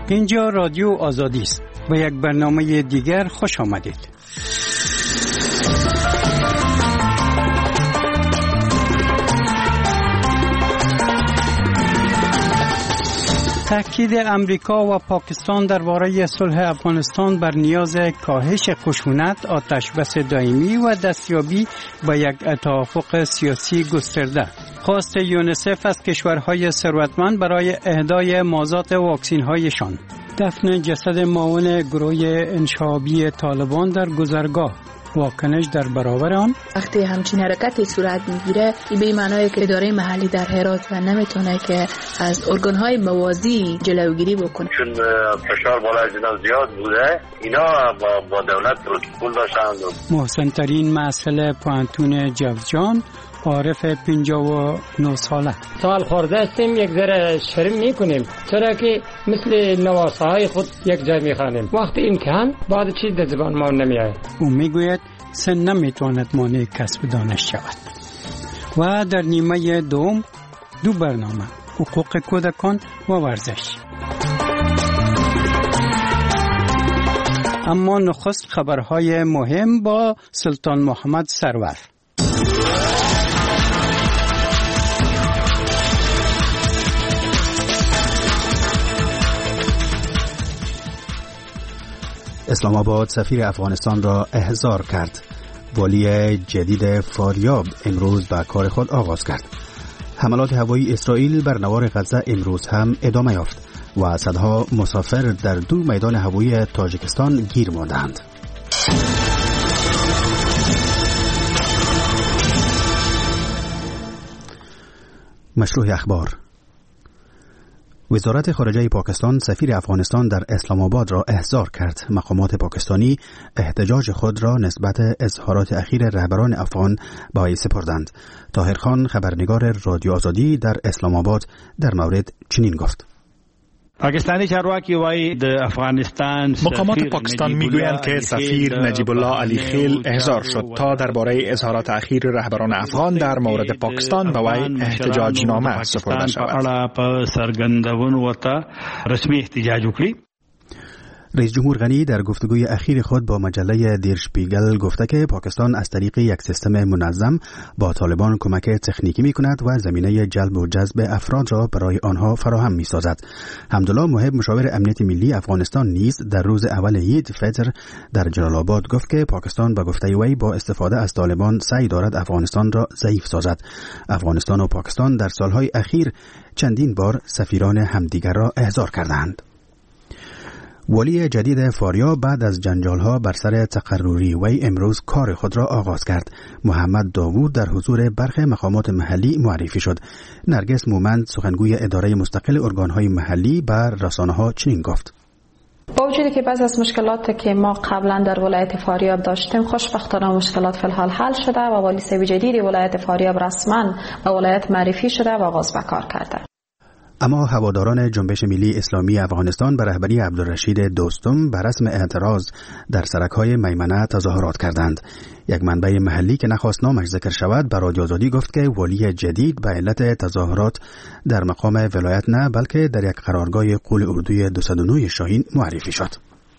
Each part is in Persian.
اینجا رادیو آزادی است و یک برنامه دیگر خوش آمدید. تاکید امریکا و پاکستان درباره صلح افغانستان بر نیاز کاهش خشونت، آتشبس دائمی و دستیابی به یک توافق سیاسی گسترده. خواست یونیسف از کشورهای ثروتمند برای اهدای مازاد واکسین‌هایشان. دفن جسد معاون گروه انشابی طالبان در گذرگاه. واکنش در برابر آن. وقتی همچین حرکتی صورت میگیره این به معنیه که اداره محلی در هرات و نمیتونه که از ارگان‌های موازی جلوگیری بکنه، چون فشار بالای زیاد بوده. اینا با دولت پروتکل داشتن. محسن ترین مسئله پانتون جوزجان، عارف 59 ساله. سال خورده هستیم، یک ذره شرم میکنیم، چرا که مثل نواسه های خود یک جای میخوانیم. وقتی این کم بعد چیز در زبان ما نمیاد. او میگوید سن نمیتواند مانع کسب دانش شود. و در نیمه دوم دو برنامه، حقوق کودکان و ورزش. اما نخست خبرهای مهم با سلطان محمد سرور. اسلام آباد سفیر افغانستان را احضار کرد. والی جدید فاریاب امروز به کار خود آغاز کرد. حملات هوایی اسرائیل بر نوار غزه امروز هم ادامه یافت و صدها مسافر در دو میدان هوایی تاجیکستان گیر ماندند. مشروع اخبار. وزارت خارجه پاکستان سفیر افغانستان در اسلام آباد را احضار کرد. مقامات پاکستانی احتجاج خود را نسبت اظهارات اخیر رهبران افغان به وی سپردند. طاهر خان خبرنگار رادیو آزادی در اسلام آباد در مورد چنین گفت: پاکستانی چارواکی وای د افغانستان مقامات پاکستان میگویند که سفیر نجیب الله علی خیل احضار شد تا درباره اظهارات اخیر رهبران افغان در مورد پاکستان به وی احتجاج نامه سپرده شود. رسمی احتجاج وکړي. رئیس جمهور غنی در گفتگوی اخیر خود با مجله دیر شپیگل گفته که پاکستان از طریق یک سیستم منظم با طالبان کمک تکنیکی می کند و زمینه جلب و جذب افراد را برای آنها فراهم می سازد. حمدالله محب مشاور امنیت ملی افغانستان نیز در روز اول عید فطر در جلال آباد گفت که پاکستان به گفته وی با استفاده از طالبان سعی دارد افغانستان را ضعیف سازد. افغانستان و پاکستان در سالهای اخیر چندین بار سفیران همدیگر را احضار کردند. والی جدید فاریاب بعد از جنجال‌ها بر سر تقرری وی امروز کار خود را آغاز کرد. محمد داوود در حضور برخی مقامات محلی معرفی شد. نرگس مومند سخنگوی اداره مستقل ارگان‌های محلی بر رسانه‌ها چنین گفت: با وجودی که بعض از مشکلاتی که ما قبلا در ولایت فاریاب داشتیم خوشبختانه مشکلات فی الحال حل شده و والی صاحب جدید ولایت فاریاب رسما به ولایت معرفی شده و آغاز به کار کرده. اما هواداران جنبش ملی اسلامی افغانستان به رهبری عبدالرشید دوستم بر رسم اعتراض در سرک‌های میمنه تظاهرات کردند. یک منبع محلی که نخواست نامش ذکر شود به رادیو آزادی گفت که والی جدید به علت تظاهرات در مقام ولایت نه بلکه در یک قرارگاه قول اردوی 209 شاهین معرفی شد.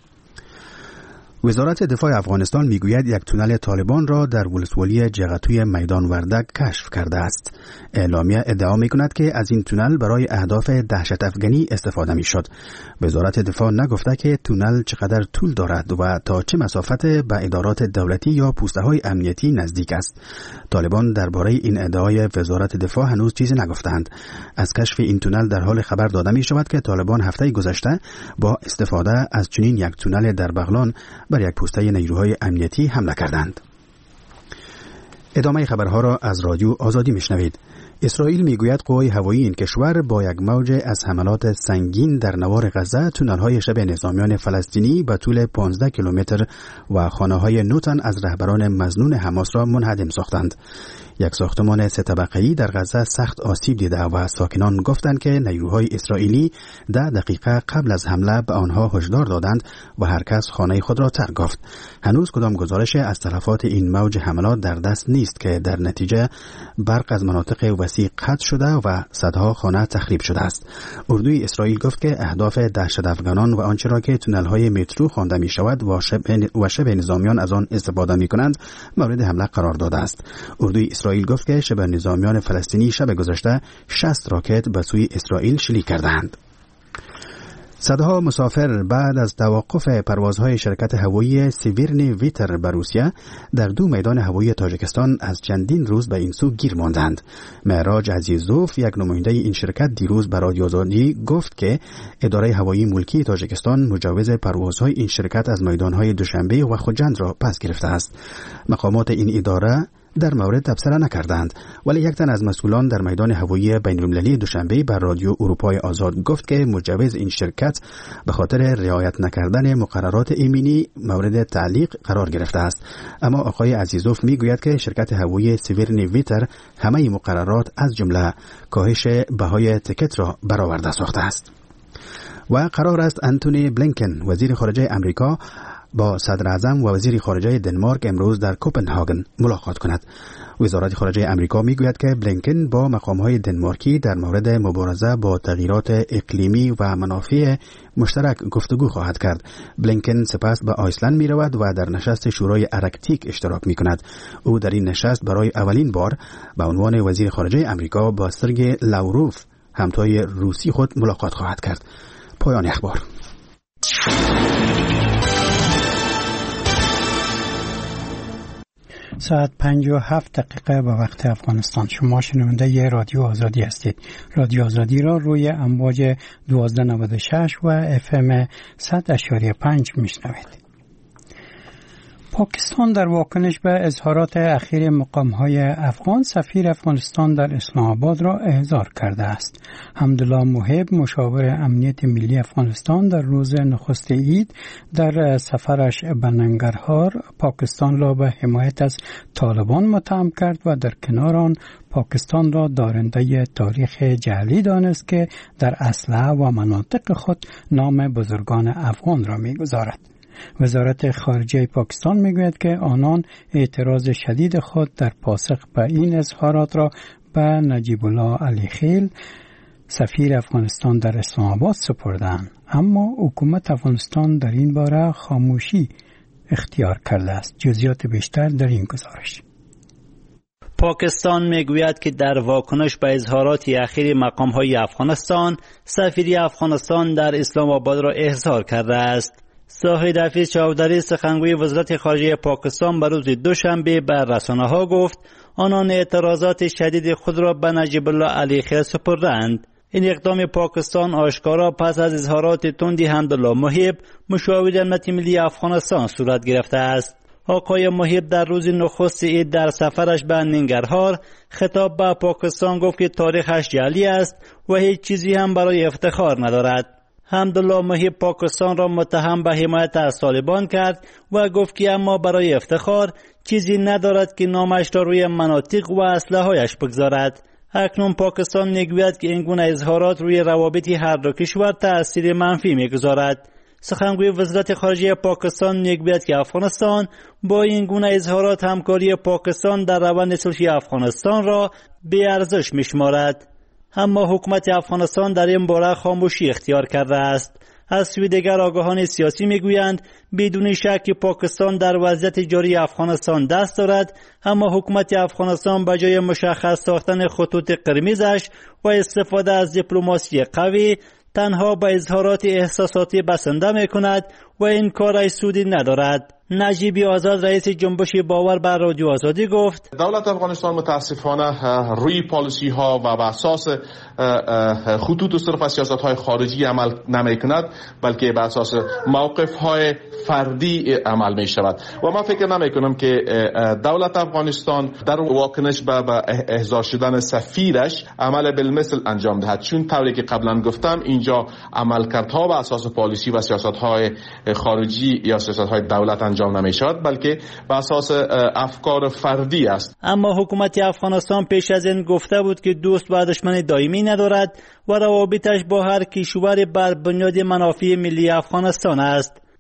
وزارت دفاع افغانستان میگوید یک تونل طالبان را در ولسوالی جغتوی میدان وردک کشف کرده است. اعلامیه ادعا میکند که از این تونل برای اهداف دهشت افغانی استفاده میشد. وزارت دفاع نگفته که تونل چقدر طول دارد و تا چه مسافت به ادارات دولتی یا پوسته های امنیتی نزدیک است. طالبان درباره این ادعای وزارت دفاع هنوز چیزی نگفتند. از کشف این تونل در حال خبر داده می شود که طالبان هفته گذشته با استفاده از چنین یک تونل در بغلان بر یک پوسته نیروهای امنیتی حمله کردند. ادامه خبرها را از رادیو آزادی میشنوید. اسرائیل میگوید قوای هوایی این کشور با یک موج از حملات سنگین در نوار غزه تونل‌های شب نظامیان فلسطینی به طول 15 کیلومتر و خانه‌های 9 تن از رهبران مظنون حماس را منهدم ساختند. یک ساختمان 3 طبقه‌ای در غزه سخت آسیب دیده و ساکنان گفتند که نیروهای اسرائیلی 10 دقیقه قبل از حمله به آنها هشدار دادند و هر کس خانه خود را ترک گفت. هنوز کدام گزارش از تلفات این موج حملات در دست نیست. طوفانی است که در نتیجه برق از مناطق وسیع قطع شده و صدها خانه تخریب شده است. اردوی اسرائیل گفت که اهداف دهشت افغانان و آنچه را که تونل‌های مترو خوانده می شود و شبه نظامیان از آن استفاده می کنند مورد حمله قرار داده است. اردوی اسرائیل گفت که شبه نظامیان فلسطینی شب گذشته 60 راکت به سوی اسرائیل شلیک کردند. صدها مسافر بعد از توقف پروازهای شرکت هوایی سیویرن ویتر به روسیه در دو میدان هوایی تاجیکستان از چندین روز به این سو گیر ماندند. معراج عزیزوف، یک نماینده این شرکت، دیروز به رادیو آزادی گفت که اداره هوایی ملکی تاجیکستان مجوز پروازهای این شرکت از میدانهای دوشنبه و خوجند را پس گرفته است. مقامات این اداره در مورد تبصره نکردند، ولی یک تن از مسئولان در میدان هوایی بین‌المللی دوشنبه بر رادیو اروپای آزاد گفت که مجوز این شرکت به خاطر رعایت نکردن مقررات ایمنی مورد تعلیق قرار گرفته است. اما آقای عزیزوف میگوید که شرکت هوایی سیویرن ویتر همه مقررات از جمله کاهش بهای تیکت را برآورده ساخته است. و قرار است انتونی بلینکن، وزیر خارجه امریکا، با صدر اعظم و وزیر خارجه دنمارک امروز در کوپنهاگن ملاقات کند. وزارت خارجه امریکا میگوید که بلینکن با مقام‌های دنمارکی در مورد مبارزه با تغییرات اقلیمی و منافع مشترک گفتگو خواهد کرد. بلینکن سپس به آیسلند میرود و در نشست شورای ارکتیک اشتراک میکند. او در این نشست برای اولین بار به عنوان وزیر خارجه امریکا با سرگئی لاوروف، همتای روسی خود، ملاقات خواهد کرد. پایان اخبار. ساعت 57 دقیقه به وقت افغانستان. شما شنونده رادیو آزادی هستید. رادیو آزادی را روی امواج 1296 و FM 100.5 میشنوید. پاکستان در واکنش به اظهارات اخیر مقام‌های افغان، سفیر افغانستان در اسلام آباد را احضار کرده است. حمدالله محب، مشاور امنیت ملی افغانستان، در روز نخست عید در سفرش به ننگرهار پاکستان را به حمایت از طالبان متهم کرد و در کنار آن پاکستان را دارنده تاریخ جعلی دانست که در اسلحه و مناطق خود نام بزرگان افغان را می‌گذارد. وزارت خارجه پاکستان میگوید که آنان اعتراض شدید خود در پاسخ به این اظهارات را به نجیب الله علی خیل، سفیر افغانستان در اسلام آباد سپردند، اما حکومت افغانستان در این باره خاموشی اختیار کرده است. جزئیات بیشتر در این گزارش. پاکستان میگوید که در واکنش به اظهارات اخیر مقام‌های افغانستان، سفیر افغانستان در اسلام آباد را احضار کرده است. زاهد حفیظ چودری، سخنگوی وزارت خارجه پاکستان، به روز دوشنبه به رسانه‌ها گفت آنان اعتراضات شدید خود را به نجیب الله علی خیل سپردند. این اقدام پاکستان آشکارا پس از اظهارات تندی حمدالله محب، مشاور امنیت ملی افغانستان، صورت گرفته است. آقای محب در روز نخست عید در سفرش به ننگرهار خطاب به پاکستان گفت که تاریخش جعلی است و هیچ چیزی هم برای افتخار ندارد. حمدالله محب پاکستان را متهم به حمایت از طالبان کرد و گفت که اما برای افتخار چیزی ندارد که نامش را روی مناطق و اسلحه‌هایش بگذارد. اکنون پاکستان میگوید که این گونه اظهارات روی روابط هر دو کشور تأثیر منفی میگذارد. سخنگوی وزارت خارجه پاکستان میگوید که افغانستان با این گونه اظهارات همکاری پاکستان در روند صلحی افغانستان را بی ارزش میشمارد. اما حکومت افغانستان در این باره خاموشی اختیار کرده است. از سوی دیگر آگاهان سیاسی میگویند بدون شک پاکستان در وضعیت جاری افغانستان دست دارد، اما حکومت افغانستان به جای مشخص ساختن خطوط قرمزش و استفاده از دیپلماسی قوی، تنها به اظهارات احساساتی بسنده میکند و این کار سودی ندارد. نجیب آزاد، رئیس جنبش باور، بر رادیو آزادی گفت دولت افغانستان متاسفانه روی پالیسی ها و به اساس خطوط صرف سیاست های خارجی عمل نمی کند، بلکه به اساس موقف های فردی عمل می شود و من فکر نمی کنم که دولت افغانستان در واکنش به احضار شدن سفیرش عمل بالمثل انجام دهد، چون طوری که قبلا گفتم اینجا عملکردها به اساس پالیسی و سیاست های خارجی یا سیاست های دولت انجام نمی شود، بلکه به اساس افکار فردی است. اما حکومت افغانستان پیش از این گفته بود که دوست و دشمن دائمی ندارد و روابطش با هر کشور بر بنیاد منافع ملی افغانستان است.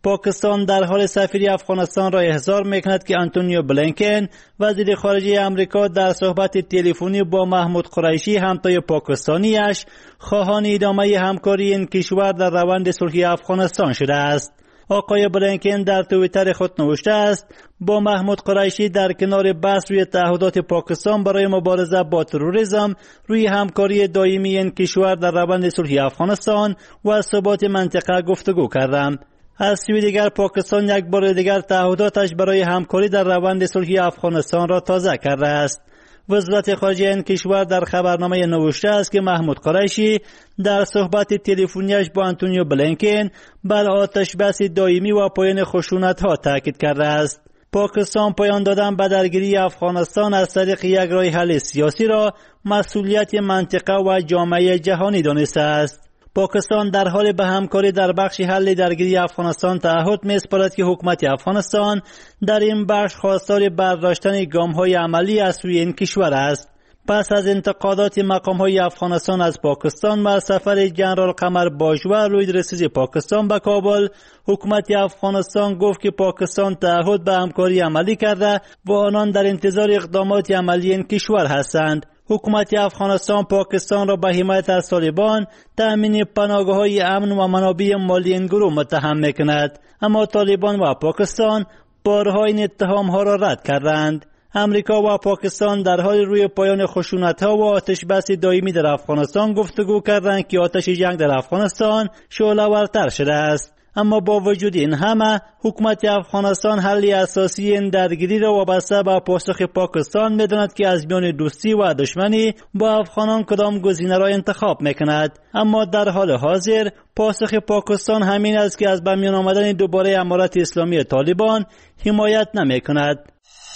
پاکستان در حال سفیر افغانستان را احضار میکند که آنتونیو بلینکن وزیر خارجه امریکا در صحبت تلفنی با محمود قریشی همتای پاکستانیش خواهان ادامه همکاری این کشور در روند صلحی افغانستان شده است. آقای بلینکن در توییتر خود نوشته است با محمود قریشی در کنار بحث روی تعهدات پاکستان برای مبارزه با تروریسم روی همکاری دائمی این کشور در روند صلحی افغانستان و ثبات منطقه گفتگو کردم. از سوی دیگر پاکستان یک بار دیگر تعهداتش برای همکاری در روند صلحی افغانستان را تازه کرده است. وزارت خارجه این کشور در خبرنامه نوشته است که محمود قریشی در صحبت تلفنیش با آنتونیو بلینکن بر آتش بس دائمی و پایان خشونت‌ها تاکید کرده است. پاکستان پایان دادن به درگیری افغانستان از طریق یک راه حل سیاسی را مسئولیت منطقه و جامعه جهانی دانسته است. پاکستان در حال به همکاری در بخش حل درگیری افغانستان تعهد می‌سپارد که حکومت افغانستان در این بخش خواستار برداشتن گام‌های عملی از سوی این کشور است. پس از انتقادات مقام‌های افغانستان از پاکستان و سفر جنرال قمر باجوه لویدرسیز پاکستان به کابل، حکومت افغانستان گفت که پاکستان تعهد به همکاری عملی کرده و آنان در انتظار اقدامات عملی این کشور هستند. حکومت افغانستان پاکستان را به حمایت از طالبان تأمین پناهگاه‌های امن و منابع مالی این گروه متهم می‌کند، اما طالبان و پاکستان بارها این اتهام‌ها را رد کردند. امریکا و پاکستان در حال روی پایان خشونت‌ها و آتش بس دائمی در افغانستان گفتگو کردند که آتش جنگ در افغانستان شعله‌ورتر شده است. اما با وجود این همه حکومت افغانستان حل اساسی این درگیری را وابسته به پاسخ پاکستان می‌داند که از میان دوستی و دشمنی با افغانان کدام گزینه را انتخاب می‌کند. اما در حال حاضر پاسخ پاکستان همین است که از به میان آمدن دوباره امارت اسلامی طالبان حمایت نمی‌کند.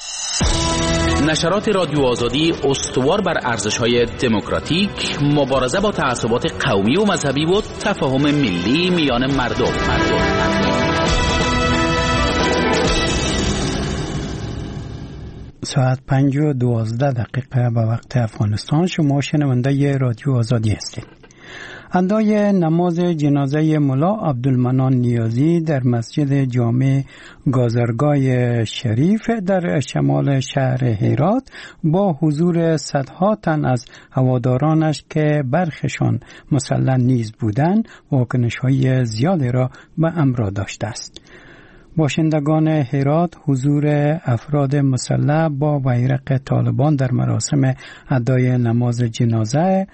نشرات رادیو آزادی استوار بر ارزش‌های دموکراتیک، مبارزه با تعصبات قومی و مذهبی و تفاهم ملی میان مردم. ساعت 5:12 به وقت افغانستان. شما شنونده رادیو آزادی هستید. ادای نماز جنازه ملا عبدالمنان نیازی در مسجد جامع گازرگاه شریف در شمال شهر هرات با حضور صدها تن از هوادارانش که برخشان مسلح نیز بودند واکنش‌های زیادی را به همراه داشته است. باشندگان هرات حضور افراد مسلح با بیرق طالبان در مراسم ادای نماز جنازه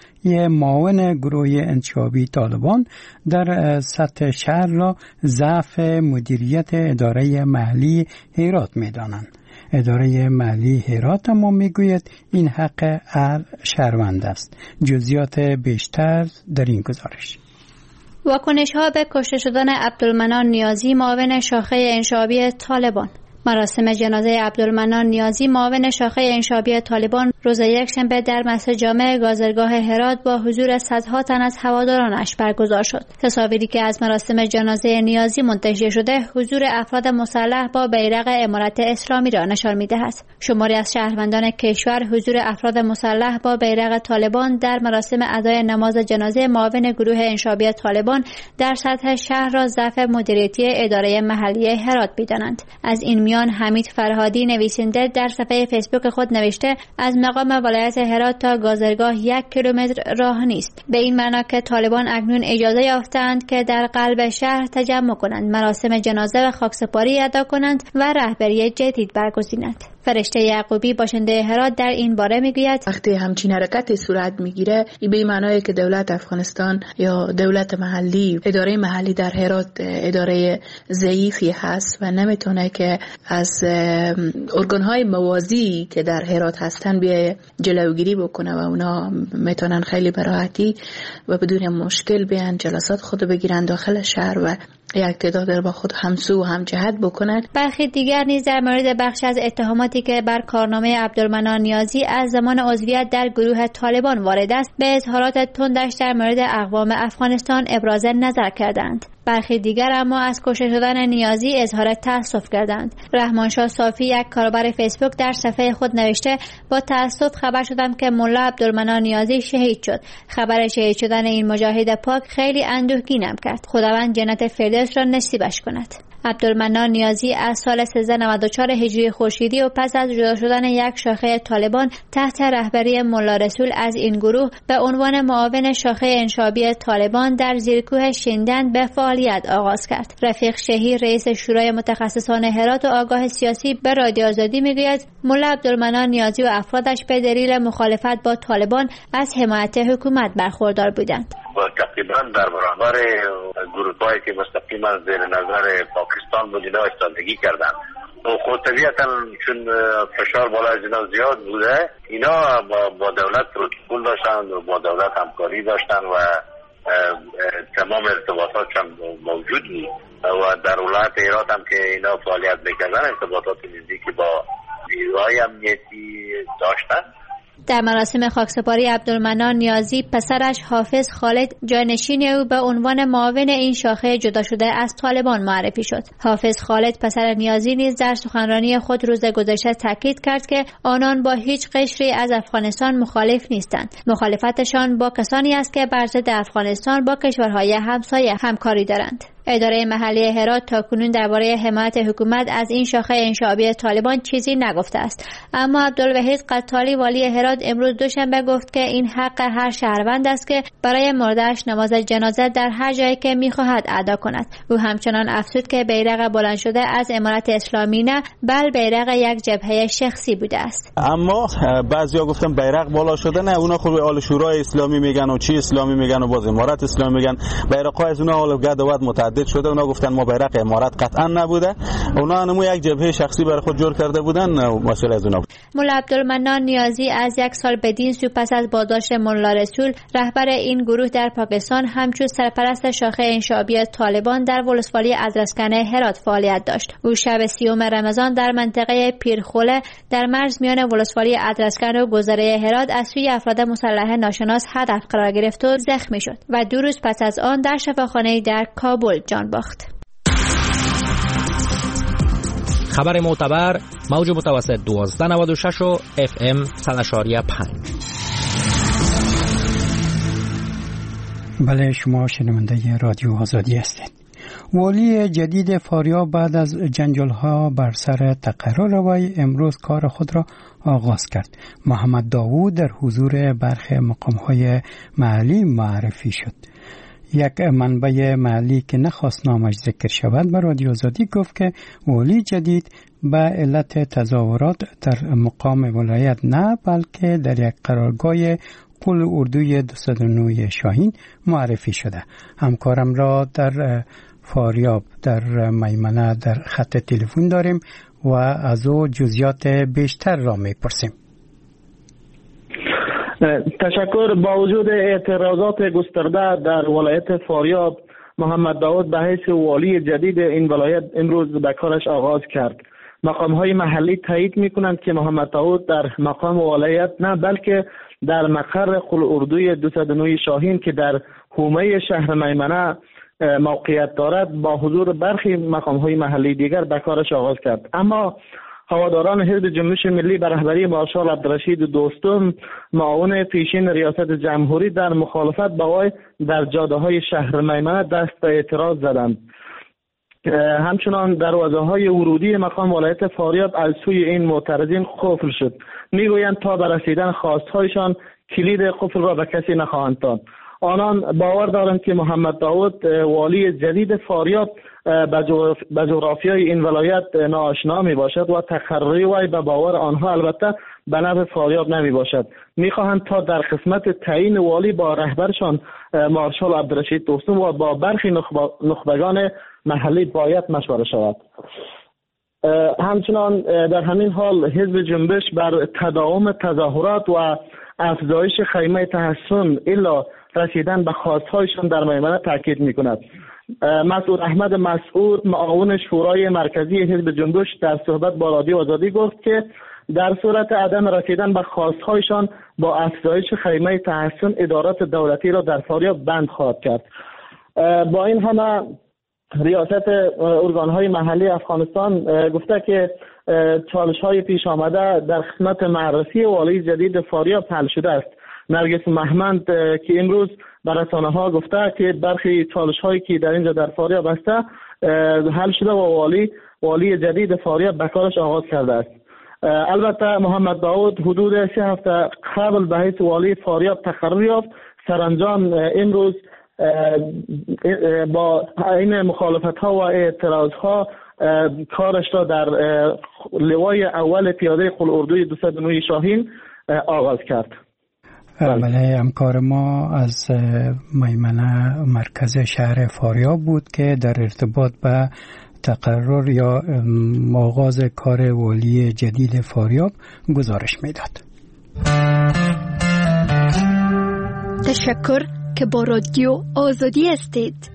معاون گروه انتشابی طالبان در سطح شهر را ضعف مدیریت اداره محلی هرات می‌دانند. اداره محلی هرات اما میگوید این حق هر شهروند است. جزئیات بیشتر در این گزارش. واکنش‌ها به کشته شدن عبدالمنان نیازی معاون شاخه انشابی طالبان. مراسم جنازه عبدالمنان نیازی معاون شاخه انشابی طالبان روز یکشنبه در مسجد جامع گازرگاه هرات با حضور صدها تن از هوادارانش برگزار شد. تصاویری که از مراسم جنازه نیازی منتشر شده حضور افراد مسلح با بیرق امارت اسلامی را نشان می‌دهد. شماری از شهروندان کشور حضور افراد مسلح با بیرق طالبان در مراسم ادای نماز جنازه معاون گروه انشابی طالبان در سطح شهر را ضعف مدیریتی اداره محلی هرات می‌دانند. از این حمید فرهادی نویسنده در صفحه فیسبوک خود نوشته از مقام ولایت هرات تا گازرگاه 1 کیلومتر راه نیست. به این معنا که طالبان اکنون اجازه یافتند که در قلب شهر تجمع کنند، مراسم جنازه و خاکسپاری ادا کنند و رهبری جدید برگزینند. فرشته یعقوبی باشنده هرات در این باره میگوید وقتی همچین حرکتی صورت میگیره این به معنای که دولت افغانستان یا دولت محلی، اداره محلی در هرات اداره ضعیفی هست و نمیتونه که از ارگان‌های موازی که در هرات هستن بیای جلوگیری بکنه و اونا میتونن خیلی به راحتی و بدون مشکل بیان جلسات خود بگیرن داخل شهر و یک تعداد با خود همسو و هم جهت بکنند. برخی دیگر نیز در مورد بخش از اتهاماتی که بر کارنامه عبدالمنان نیازی از زمان عضویت در گروه طالبان وارد است به اظهارات تندش در مورد اقوام افغانستان ابراز نظر کردند. برخی دیگر اما از کشته شدن نیازی اظهار تأسف کردند. رحمانشاه صافی یک کاربر فیسبوک در صفحه خود نوشته با تأسف خبر شدم که ملا عبدالمنان نیازی شهید شد. خبر شهید شدن این مجاهد پاک خیلی اندوهگینم کرد. خداوند جنت فردوس را نصیبش کند. عبدالمنان نیازی از سال 1394 هجری خورشیدی و پس از جدا شدن یک شاخه طالبان تحت رهبری ملا رسول از این گروه به عنوان معاون شاخه انشابی طالبان در زیرکوه شیندن به فعالیت آغاز کرد. رفیق شهیر رئیس شورای متخصصان هرات و آگاه سیاسی به رادیو آزادی میگوید ملا عبدالمنان نیازی و افرادش به دلیل مخالفت با طالبان از حمایت حکومت برخوردار بودند. تقریبا در برابر گروه‌هایی که مستقیما زیر نظر پاکستان بود اینا ایستادگی کردند و خود طبیعتا چون فشار بالای اینا زیاد بوده اینا با دولت پروتکل داشتن و با دولت همکاری داشتن و تمام ارتباطات هم موجود بود و در ولایت هرات هم که اینا فعالیت میکردن ارتباطات نزدیکی با نیروهای امنیتی داشتن. در مراسم خاکسپاری عبدالمنان نیازی پسرش حافظ خالد جانشین او به عنوان معاون این شاخه جدا شده از طالبان معرفی شد. حافظ خالد پسر نیازی نیز در سخنرانی خود روز گذشته تاکید کرد که آنان با هیچ قشری از افغانستان مخالف نیستند. مخالفتشان با کسانی است که بر ضد افغانستان با کشورهای همسایه همکاری دارند. اداره محلی هرات تاکنون درباره حمایت حکومت از این شاخه انشابی طالبان چیزی نگفته است، اما عبدالوحید قطالی والی هرات امروز دوشنبه گفت که این حق هر شهروند است که برای مرده‌اش نماز جنازه در هر جایی که می‌خواهد ادا کند. او همچنان افزود که بیرق بلند شده از امارت اسلامی نه، بل بیرق یک جبهه شخصی بوده است. اما بعضیا گفتن بیرق بالا شده، نه، اونا خود آل شورای اسلامی میگن و چی اسلامی میگن و باز امارت اسلامی میگن. بیرق‌های از اونا حالا گدوات متعدد شده. اونا گفتن ما بیرق امارت قطعا نبوده، اونا همون یک جبهه شخصی برای خود جور کرده بودن، مسئله از اونا بود. ملا عبدالمنان نیازی از یک سال بدین سو پس از بازداشت ملا رسول رهبر این گروه در پاکستان همچون سرپرست شاخه انشابی طالبان در ولسوالی ادرسکن هرات فعالیت داشت. او شب 30 رمضان در منطقه پیرخوله در مرز میان ولسوالی ادرسکن و گذره هرات از سوی افراد مسلح ناشناس هدف قرار گرفت و زخمی شد و 2 روز پس از آن در شفاخانه در کابل جان باخت. خبر معتبر موج متوسط 1296 و FM 100.5. بله، شما شنونده رادیو آزادی هستید. والی جدید فاریاب بعد از جنجال‌ها بر سر تقرر روایی امروز کار خود را آغاز کرد. محمد داوود در حضور برخی مقام‌های محلی معرفی شد. یک منبع محلی که نخواست نامش ذکر شود به رادیو آزادی گفت که والی جدید به علت تظاهرات در مقام ولایت نه، بلکه در یک قرارگاه قول اردوی 209 شاهین معرفی شده. همکارم را در فاریاب در میمنه در خط تلفن داریم و از او جزئیات بیشتر را میپرسیم. تشکر. با وجود اعتراضات گسترده در ولایت فاریاب، محمد داوود به حیث والی جدید این ولایت امروز به کارش آغاز کرد. مقام‌های محلی تایید می‌کنند که محمد داوود در مقام ولایت نه، بلکه در مقر قول اردوی 209 شاهین که در حومه شهر میمنه موقعیت دارد با حضور برخی مقام‌های محلی دیگر به کارش آغاز کرد. اما هواداران حزب جنبش ملی به رهبری مارشال عبدالرشید دوستم، معاون پیشین ریاست جمهوری، در مخالفت با وی در جاده‌های شهر میمنه دست به اعتراض زدند. همچنان دروازه‌های ورودی مقام ولایت فاریاب از سوی این معترضین قفل شد. میگویند تا به رسیدن خواست‌هایشان کلید قفل را به کسی نخواهند داد. آنان باور دارند که محمد داوود والی جدید فاریاب به جغرافیای این ولایت ناآشنا می باشد و تقرری وی به باور آنها البته به نفع فاریاب نمی باشد. می خواهند تا در قسمت تعیین والی با رهبرشان مارشال عبدالرشید دوستم و با برخی نخبگان محلی باید مشوره شود. همچنان در همین حال حزب جنبش بر تداوم تظاهرات و افزایش خیمه تحسن الا رسیدن به خواستهایشان در میمنه تاکید می‌کند. مسعود احمد مسعود، معاون شورای مرکزی حزب جنبش، در صحبت با رادیو آزادی گفت که در صورت عدم رسیدن به خواستهایشان با افزایش خیمه تحسن ادارات دولتی را در فاریاب بند خواهد کرد. با این همه ریاست ارگان‌های محلی افغانستان گفته که چالش‌های پیش آمده در خدمت معرفی والی جدید فاریاب حل شده است. نرگس محمد که امروز به رسانه‌ها گفته که برخی چالش‌هایی که در اینجا در فاریاب هسته حل شده و والی جدید فاریاب به کارش آغاز کرده است. البته محمد داود حدود 3 هفته قبل به حیث والی فاریاب تقرر یافت. سرانجام امروز با این مخالفت ها و اعتراض ها کارش را در لوای اول پیاده قل اردوی 209 شاهین آغاز کرد. بله، همکار ما از میمنه مرکز شهر فاریاب بود که در ارتباط به تقرر یا آغاز کار والی جدید فاریاب گزارش میداد. تشکر که با رادیو آزادی هستید.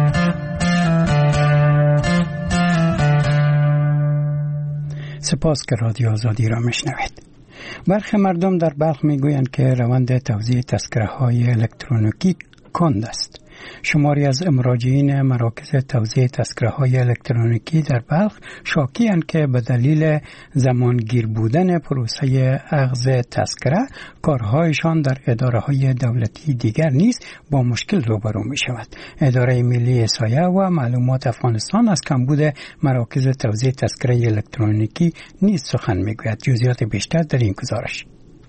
سپاس که رادیو آزادی را میشنوید. برخی مردم در بلخ میگویند که روند توزیع تذکره‌های الکترونیکی کند است. شماری از مراجعین مراکز توزیع تذکره‌های الکترونیکی در بلخ شاکی‌اند که به دلیل زمانگیر بودن پروسه اخذ تذکره کارهایشان در اداره‌های دولتی دیگر نیز با مشکل روبرو می‌شود. اداره ملی احصایه و معلومات افغانستان از کمبود مراکز توزیع تذکره الکترونیکی نیز سخن می‌گوید. جزئیات بیشتر در این گزارش.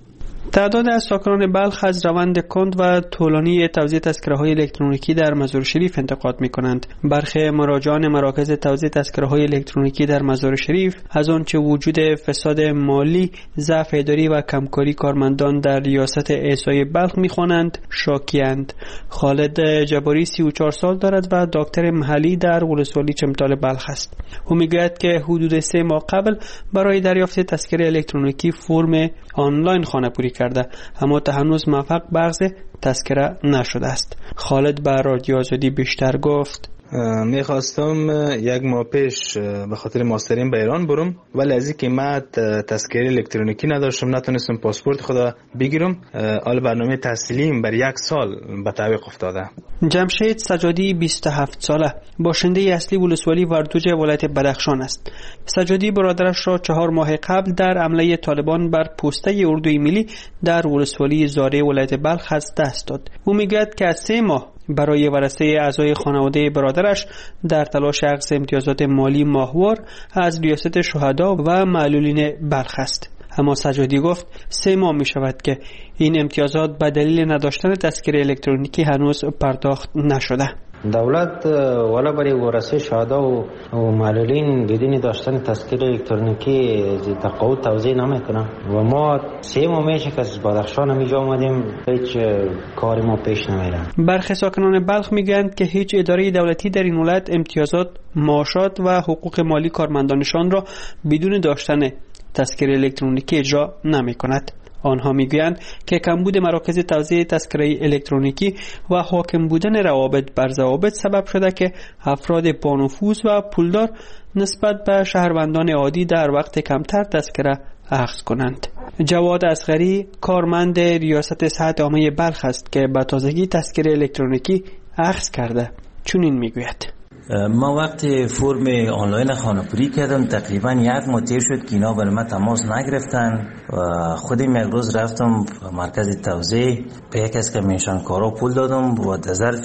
تعداد از ساکنان بلخ از روند کند و طولانی توزیع تذکره‌های الکترونیکی در مزار شریف انتقاد می‌کنند. برخی مراجعان مراکز توزیع تذکره‌های الکترونیکی در مزار شریف از آنچه وجود فساد مالی، ضعف اداری و کمکاری کارمندان در ریاست احصای بلخ می‌خوانند شاکی‌اند. خالد جباری 34 سال دارد و دکتر محلی در ولسوالی چمتال بلخ است. او می‌گوید که حدود 3 ماه قبل برای دریافت تذکره الکترونیکی فرم آنلاین خانه‌پوری کرده، اما تا هنوز موفق به اخذ تذکره نشده است. خالد به رادیو آزادی بیشتر گفت: میخواستم 1 ماه پیش به خاطر ماسترین به ایران برم، ولی از اینکه من تذکره الکترونیکی نداشتم نتونستم پاسپورت خدا بگیرم. حال برنامه تحصیلیم بر 1 سال به تعویق افتاده. جمشید سجادی 27 ساله باشنده اصلی ولسوالی وردوج ولایت بدخشان است. سجادی برادرش را 4 ماه قبل در حمله طالبان بر پوسته اردوی ملی در ولسوالی زاره ولایت بلخ از دست داد. او میگوید که از 3 ماه برای ورثه اعضای خانواده برادرش در تلاش اخذ امتیازات مالی ماهوار از ریاست شهدا و معلولین بلخ است. اما سجادی گفت 3 ماه می شود که این امتیازات به دلیل نداشتن تذکره الکترونیکی هنوز پرداخت نشده. دولت ولا برای ورثه شهدا و معلولین بدون داشتن تذکره الکترونیکی تقاعد توزیع نمیکنه و ما 3 ماه میشه که از بدخشان همینجا اومدیم هیچ کاری ما پیش نمیره. برخی ساکنان بلخ میگن که هیچ اداره دولتی در این ولایت امتیازات، معاشات و حقوق مالی کارمندانشان را بدون داشتن تذکره الکترونیکی اجرا نمیکند. آنها میگویند که کمبود مراکز توزیع تذکره الکترونیکی و حاکم بودن روابط بر ضوابط سبب شده که افراد با نفوذ و پولدار نسبت به شهروندان عادی در وقت کمتر تذکره اخذ کنند. جواد اصغری کارمند ریاست صحت عامه بلخ است که به تازگی تذکره الکترونیکی اخذ کرده. چنین میگوید: ما وقتی فرم آنلاین خانه‌پوری کردم تقریبا 1 ماه طی شد که اینا برای من تماس نگرفتن و خودم 1 روز رفتم مرکز توزیع به یک از کمیشنکارا پول دادم و در ظرف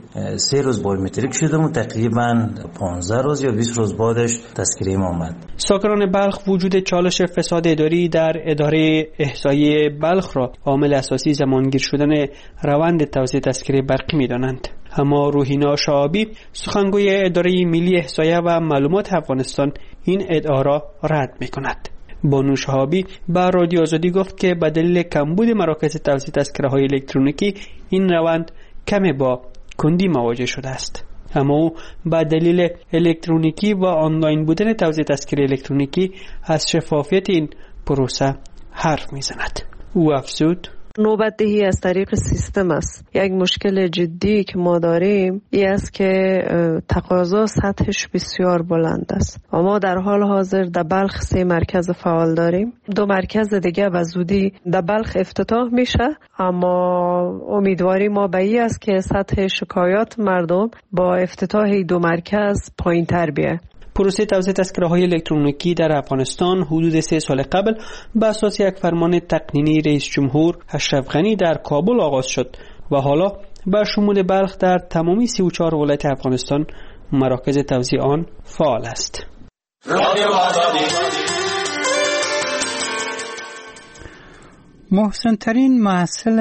3 روز بایومتریک شدم و تقریبا 15 روز یا 20 روز بعدش تذکره آمد. ساکنان بلخ وجود چالش فساد اداری در اداره احصایی بلخ را عامل اساسی زمانگیر شدن روند توزیع تذکره برقی می‌دانند. اما روحینا شعابی سخنگوی اداره ملی احصایه و معلومات افغانستان این ادعا را رد می‌کند. بانو شعابی به رادیو آزادی گفت که به دلیل کمبود مراکز توزیع تذکره‌های الکترونیکی این روند کمی با کندی مواجه شده است. اما او به دلیل الکترونیکی و آنلاین بودن توزیع تذکره الکترونیکی از شفافیت این پروسه حرف می‌زند. او افزود: نوبت دهی از طریق سیستم است. یک مشکل جدی که ما داریم این است که تقاضا سطحش بسیار بلند است و ما در حال حاضر در بلخ 3 مرکز فعال داریم. 2 مرکز دیگه به زودی در بلخ افتتاح میشه، اما امیدواری ما به این است که سطح شکایات مردم با افتتاح 2 مرکز پایین تر بیاد. پروسه توزیع تذکره‌های الکترونیکی در افغانستان حدود 3 سال قبل به اساس یک فرمان تقنینی رئیس جمهور اشرف غنی در کابل آغاز شد و حالا به شمول بلخ در تمامی 34 ولایت افغانستان مراکز توزیع آن فعال است. محسن ترین محصل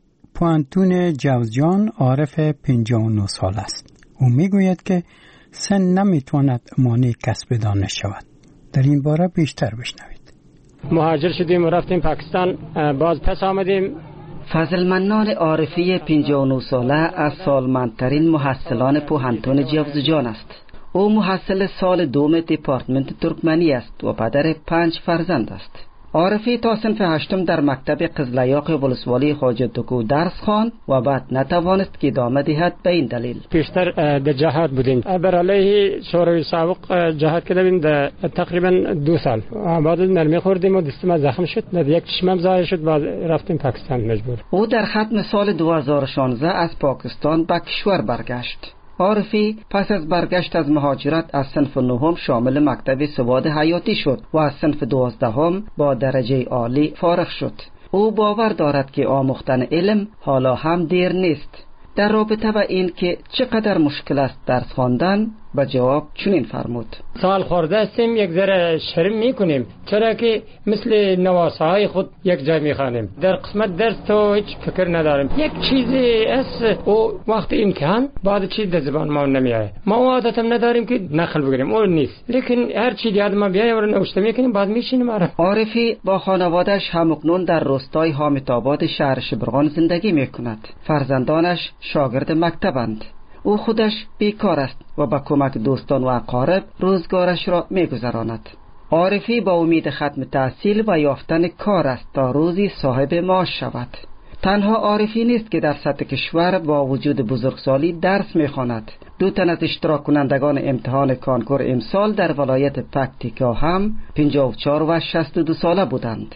پوانتون جوزجان عارف 59 سال است. او میگوید که سن نمیتواند مانع کسب دانش شود. در این باره بیشتر بشنوید. مهاجر شدیم و رفتیم پاکستان، باز پس آمدیم. فضل منان عارفی 59 ساله از سالمندترین محصلان پوهنتون جوزجان است. او محصل سال دوم دپارتمنت ترکمنی است و پدر 5 فرزند است. عارفی تا صنف 8 در مکتب قزلیاق ولسوالی خواجه دکو درس خواند و بعد نتوانست که ادامه دهد به این دلیل. پیشتر در جهاد بودیم، بر علیه شوروی سابق جهاد کردیم در تقریبا 2 سال. بعد مرمی خوردیم و دستم زخم شد، یک چشمم ضایع شد، بعد رفتیم پاکستان مجبور. او در ختم سال 2016 از پاکستان به کشور برگشت. عارفی پس از برگشت از مهاجرت از صنف 9 شامل مکتب سواد حیاتی شد و از صنف 12 با درجه عالی فارغ شد. او باور دارد که آموختن علم حالا هم دیر نیست. در رابطه با این که چقدر مشکل است درس خواندن به جواب چنین فرمود: سال خورده هستیم، یک ذره شرم میکنیم، چرا که مثل نواسای خود یک جای میخوانیم. در قسمت درس تو هیچ فکر نداریم. یک چیزی است او وقت امتحان بعد چیز در زبان ما نمیاد. ما عادت هم نداریم که نقل بگیریم، اون نیست. لیکن هر چیز یاد ما بیاد و نوشته میکنیم بعد میشینیم. عارفی با خانواده‌اش همکنون در روستای حامدآباد شهر شبرغان زندگی میکند. فرزندانش شاگرد مکتبند. او خودش بیکار است و با کمک دوستان و اقارب روزگارش را می‌گذراند. عارفی با امید ختم تحصیل و یافتن کار است تا روزی صاحب معاش شود. تنها عارفی نیست که در سطح کشور با وجود بزرگسالی درس می‌خواند. 2 تن از اشتراک کنندگان امتحان کانکور امسال در ولایت پکتیکا هم 54 و 62 ساله بودند.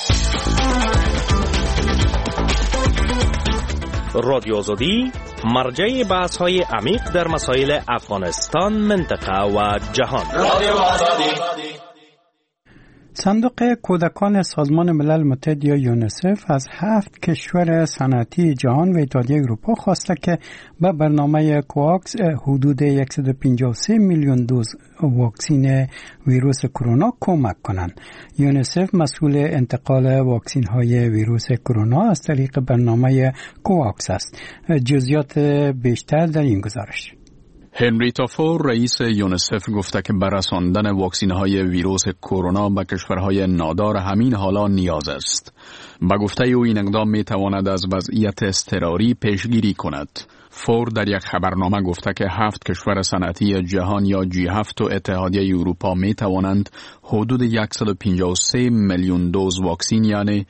رادیو آزادی مرجع بحث‌های عمیق در مسائل افغانستان، منطقه و جهان. صندوق کودکان سازمان ملل متحد یا یونیسف از 7 کشور صنعتی جهان و اتحادیه اروپا خواسته که به برنامه کواکس حدود 153 میلیون دوز واکسین ویروس کرونا کمک کنند. یونیسف مسئول انتقال واکسین های ویروس کرونا از طریق برنامه کواکس است. جزئیات بیشتر در این گزارش. هنریتا فور رئیس یونیسف گفته که برساندن واکسین‌های ویروس کرونا به کشورهای نادار همین حالا نیاز است. با گفته او این اقدام می‌تواند از وضعیت اضطراری پیشگیری کند. فور در یک خبرنامه گفته که 7 کشور صنعتی جهان یا G7 و اتحادیه اروپا می توانند حدود 153 میلیون دوز واکسین یعنی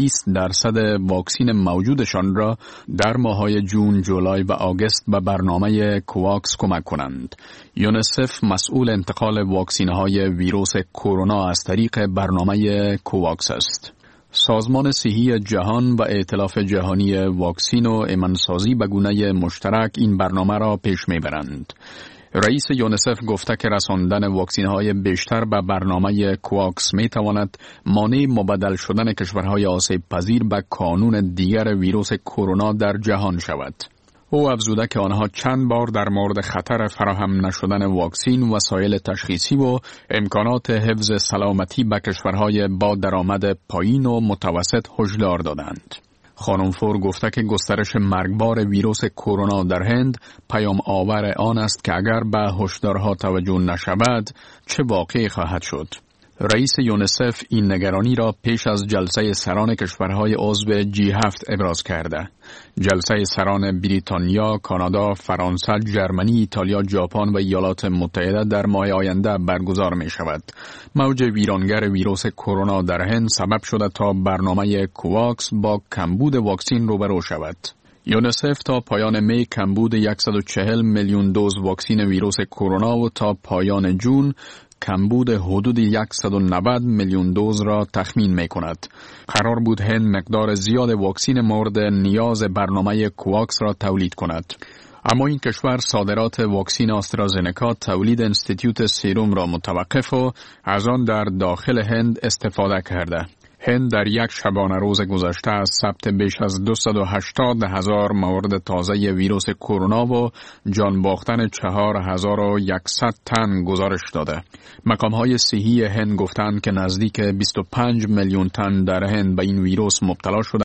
20% واکسین موجودشان را در ماه‌های جون، جولای و آگوست به برنامه کواکس کمک کنند. یونیسف مسئول انتقال واکسین‌های ویروس کرونا از طریق برنامه کواکس است. سازمان صحی جهان و ائتلاف جهانی واکسین و ایمنسازی به گونه مشترک این برنامه را پیش میبرند. رئیس یونیسف گفته که رساندن واکسین‌های بیشتر به برنامه کواکس میتواند مانع مبادله شدن کشورهای آسیب پذیر به کانون دیگر ویروس کرونا در جهان شود. او افزوده که آنها چند بار در مورد خطر فراهم نشدن واکسین، وسایل تشخیصی و امکانات حفظ سلامتی به کشورهای با درآمد پایین و متوسط هشدار دادند. خانم فور گفته که گسترش مرگبار ویروس کرونا در هند پیام آور آن است که اگر به هشدارها توجه نشود چه واقعی خواهد شد. رئیس یونیسف این نگرانی را پیش از جلسه سران کشورهای عضو G7 ابراز کرده. جلسه سران بریتانیا، کانادا، فرانسه، جرمنی، ایتالیا، ژاپن و ایالات متحده در ماه آینده برگزار می شود. موج ویرانگر ویروس کرونا در هند سبب شده تا برنامه کواکس با کمبود واکسین روبرو شود. یونیسف تا پایان می کمبود 140 میلیون دوز واکسین ویروس کرونا و تا پایان جون کمبود حدود 190 میلیون دوز را تخمین می کند. قرار بود هند مقدار زیاد واکسین مورد نیاز برنامه کواکس را تولید کند. اما این کشور صادرات واکسین آسترازنکا تولید انستیتیوت سیروم را متوقف و از آن در داخل هند استفاده کرده. هند در یک شبانه روز گذشته از ثبت بیش از 280,000 مورد تازه ویروس کرونا و جان باختن 4,100 تن گزارش داده. مقام‌های صحی هند گفتند که نزدیک 25 میلیون تن در هند به این ویروس مبتلا شده